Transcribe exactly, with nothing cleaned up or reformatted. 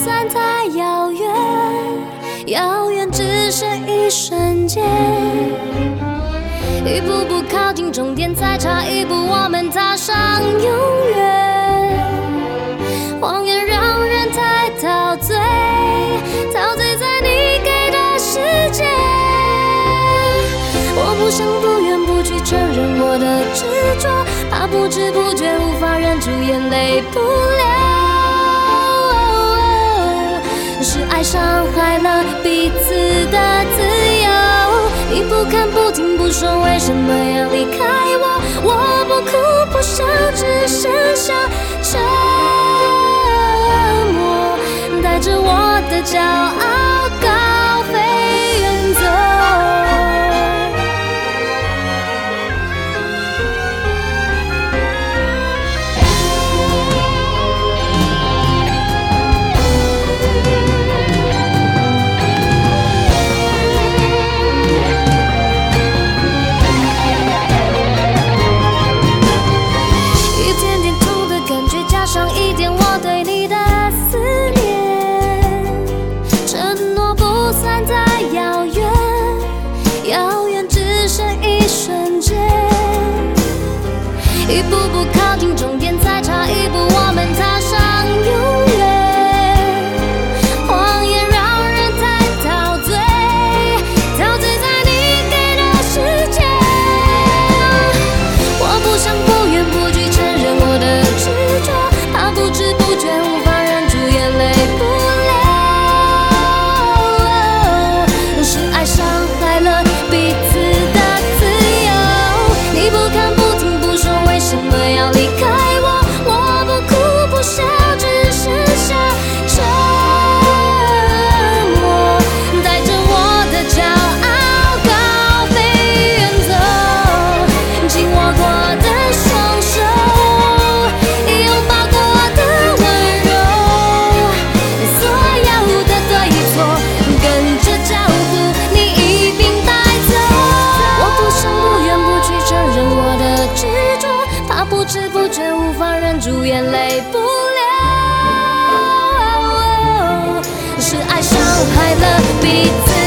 算太遥远，遥远只剩一瞬间。一步步靠近终点，再差一步，我们踏上永远。谎言让人太陶醉，陶醉在你给的世界。我不想不愿不去承认我的执着，怕不知不觉无法忍住眼泪不流。是爱伤害了彼此的自由，你不看不听不说，为什么要离开我？我不哭不笑，只剩下沉默，带着我的骄傲高飞远走。上一点我对你的思念，承诺不算太遥远，遥远只剩一瞬间。一步步靠近终点，再差一步，我们踏上永远。谎言让人太陶醉，陶醉在你给的世界。我不想不愿不拒承认我的执着，怕不知不觉无法忍住眼泪不流。是爱伤害了彼此的自由，你不看不听不说，为什么要离开我？我不哭不笑，只剩下沉默，带着我的骄傲高飞远走。紧握过的双手，拥抱过的温柔，所有的对错跟着脚步你一并带走。我不想不愿不去承认我的执着，怕不知不觉无法忍住眼泪不流。是爱伤害了彼此